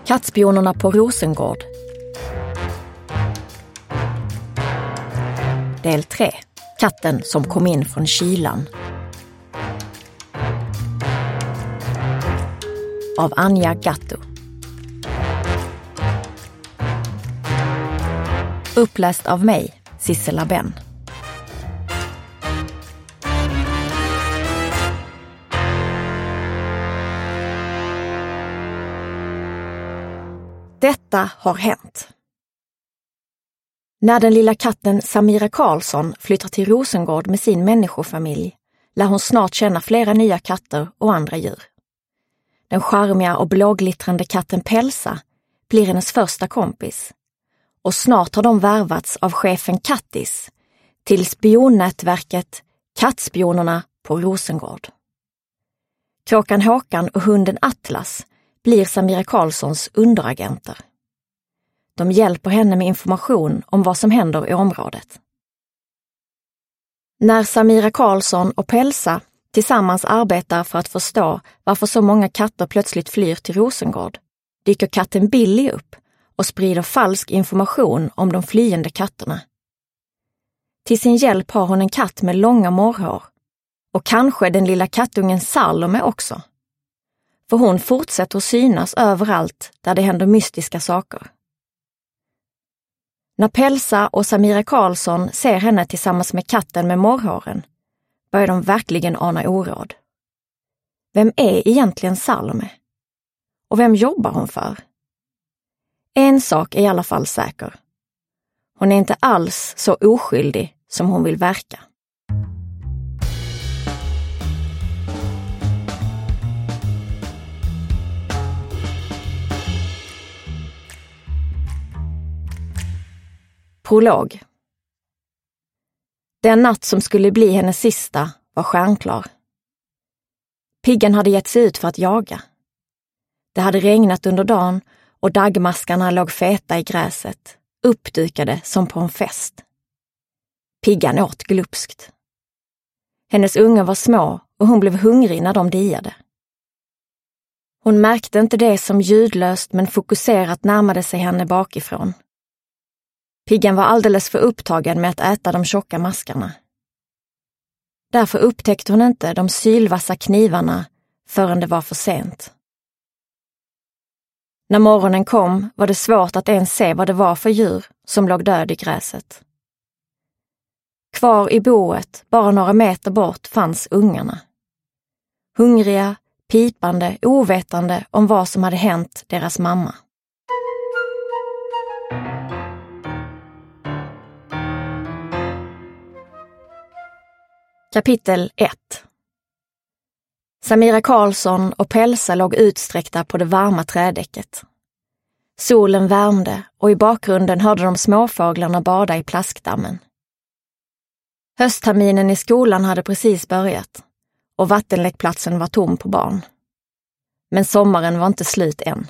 Kattspionerna på Rosengård. Del 3. Katten som kom in från kylan. Av Anja Gatto. Uppläst av mig, Sissela Ben. Detta har hänt. När den lilla katten Samira Karlsson flyttar till Rosengård med sin människofamilj lär hon snart känna flera nya katter och andra djur. Den charmiga och blåglittrande katten Pelsa blir hennes första kompis. Och snart har de värvats av chefen Kattis till spionnätverket Kattspionerna på Rosengård. Kråkan Håkan och hunden Atlas blir Samira Karlssons underagenter. De hjälper henne med information om vad som händer i området. När Samira Karlsson och Pelsa tillsammans arbetar för att förstå varför så många katter plötsligt flyr till Rosengård, dyker katten Billy upp och sprider falsk information om de flyende katterna. Till sin hjälp har hon en katt med långa morrhår och kanske den lilla kattungen Salome också. För hon fortsätter att synas överallt där det händer mystiska saker. När Pelsa och Samira Karlsson ser henne tillsammans med katten med morrhåren börjar de verkligen ana oråd. Vem är egentligen Salome? Och vem jobbar hon för? En sak är i alla fall säker. Hon är inte alls så oskyldig som hon vill verka. Prolog. Den natt som skulle bli hennes sista var stjärnklar. Piggan hade gett sig ut för att jaga. Det hade regnat under dagen och daggmaskarna låg feta i gräset, uppdukade som på en fest. Piggan åt glupskt. Hennes ungar var små och hon blev hungrig när de diade. Hon märkte inte det som ljudlöst men fokuserat närmade sig henne bakifrån. Piggan var alldeles för upptagen med att äta de tjocka maskarna. Därför upptäckte hon inte de sylvassa knivarna förrän det var för sent. När morgonen kom var det svårt att ens se vad det var för djur som låg död i gräset. Kvar i boet, bara några meter bort, fanns ungarna. Hungriga, pipande, ovetande om vad som hade hänt deras mamma. Kapitel 1. Samira Karlsson och Pelsa låg utsträckta på det varma trädäcket. Solen värmde och i bakgrunden hörde de småfåglarna bada i plaskdammen. Höstterminen i skolan hade precis börjat och vattenläckplatsen var tom på barn. Men sommaren var inte slut än.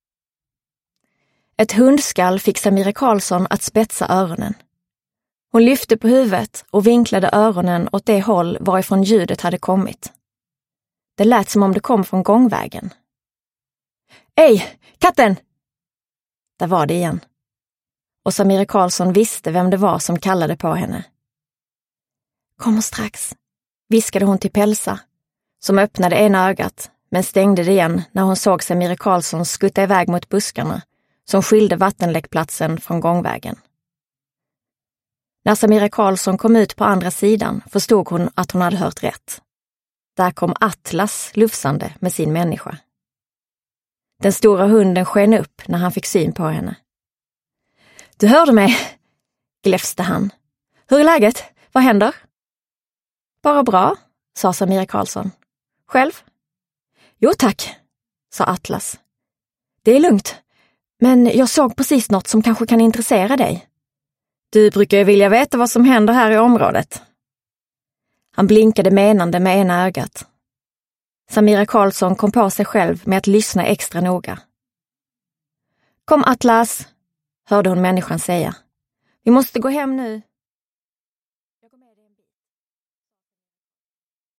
Ett hundskall fick Samira Karlsson att spetsa öronen. Hon lyfte på huvudet och vinklade öronen åt det håll varifrån ljudet hade kommit. Det lät som om det kom från gångvägen. Ej, katten! Där var det igen. Och Samira Karlsson visste vem det var som kallade på henne. Kommer strax, viskade hon till Pelsa, som öppnade ena ögat men stängde det igen när hon såg Samira Karlsson skutta iväg mot buskarna som skilde vattenläckplatsen från gångvägen. När Samira Karlsson kom ut på andra sidan förstod hon att hon hade hört rätt. Där kom Atlas lufsande med sin människa. Den stora hunden sken upp när han fick syn på henne. Du hörde mig, gläfste han. Hur är läget? Vad händer? Bara bra, sa Samira Karlsson. Själv? Jo tack, sa Atlas. Det är lugnt, men jag såg precis något som kanske kan intressera dig. Du brukar ju vilja veta vad som händer här i området. Han blinkade menande med ena ögat. Samira Karlsson kom på sig själv med att lyssna extra noga. Kom Atlas, hörde hon människan säga. Vi måste gå hem nu.